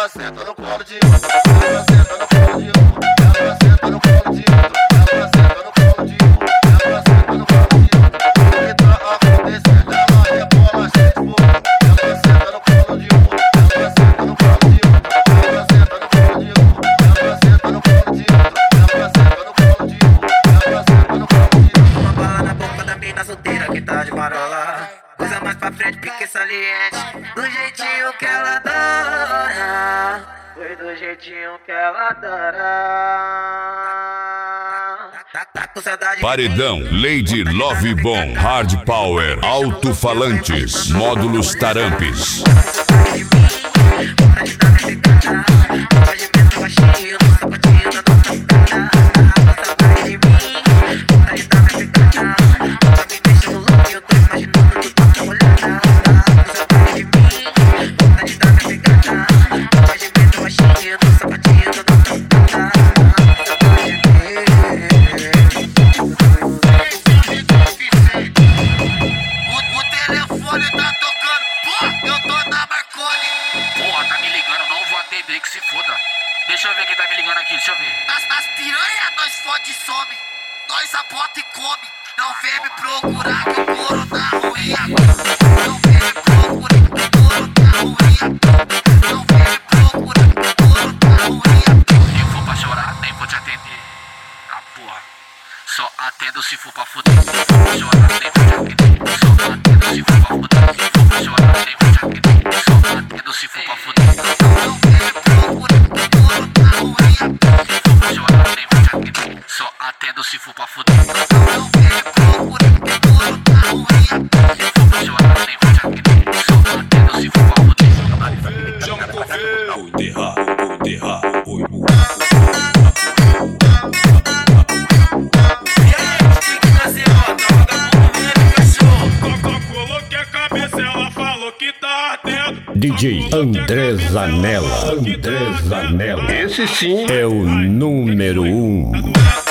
ela senta no colo de outro, ela senta no colo de outro, ela senta no colo de outro, ela senta no colo de outro, ela senta no colo de outro. O que tá acontecendo? Ela rebola cheia de boca, ela senta no colo de outro, ela senta no colo de outro, ela senta no colo de outro, ela senta no colo de outro, ela senta no colo de outro, ela senta no colo de outro. Uma bala na boca da mina solteira que tá de marola. Coisa mais pra frente, pique saliente. Do jeitinho que ela adora. Foi do jeitinho que ela adora. Tá com saudade. Paredão, Lady Love Bomb, Hard Power, Alto-Falantes, Módulos Tarampes. Que se foda. Deixa eu ver quem tá me ligando aqui, deixa eu ver. Nas piranha nós fode e some, nós abota e come. Não vem me procurar que o couro tá ruim. Não vem me procurar que o couro tá ruim. Não vem me procurar que o couro tá ruim. Se for pra chorar, nem vou te atender. Ah, porra. Só atendo se for pra fuder. Se for pra chorar, nem vou te atender. Só atendo se for pra fuder. Se for pra chorar, nem vou te atender. Só atendo se for pra fuder. Só atendo se for pra fuder. Não vem me procurar que o couro tá ruim. Se for pra chorar, nem vou te atender. Só atendo se for pra fuder. Chama o correio. Vou enterrar, vou enterrar, vou Coloquei a cabeça, ela falou que tá ardendo. DJ André Zanella. André Zanella. Esse sim É o número 1.